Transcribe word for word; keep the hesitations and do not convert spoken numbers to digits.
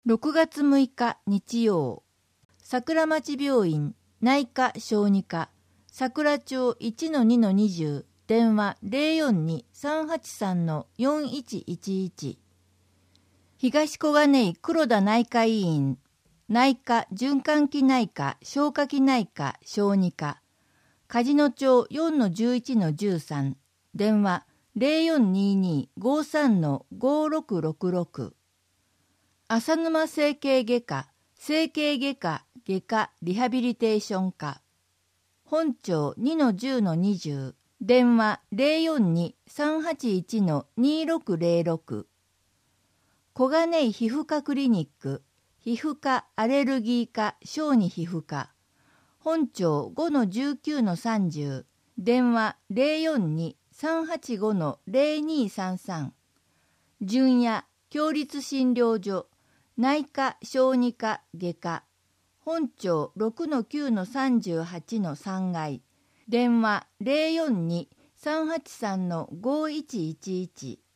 ろくがつむいか日曜、桜町病院内科小児科桜町 いちのにのにじゅう 電話 ゼロよんに さんはちさん よんいちいちいち。東小金井黒田内科医院内科循環器内科消化器内科小児科梶野町 よんのじゅういちのじゅうさん 電話 ゼロよんにに ごさん ごろくろくろく。浅沼整形外科整形外科外科リハビリテーション科本町 にのじゅうのにじゅう 電話 ゼロよんに さんはちいち にろくゼロろく。小金井皮膚科クリニック皮膚科アレルギー科小児皮膚科本町 ごのじゅうきゅうのさんじゅう 電話 ゼロよんに さんはちご ゼロにさんさん。純也共立診療所内科小児科外科本町 ろくのきゅうのさんじゅうはちのさんがい電話 ゼロよんに さんはちさん ごいちいちいち。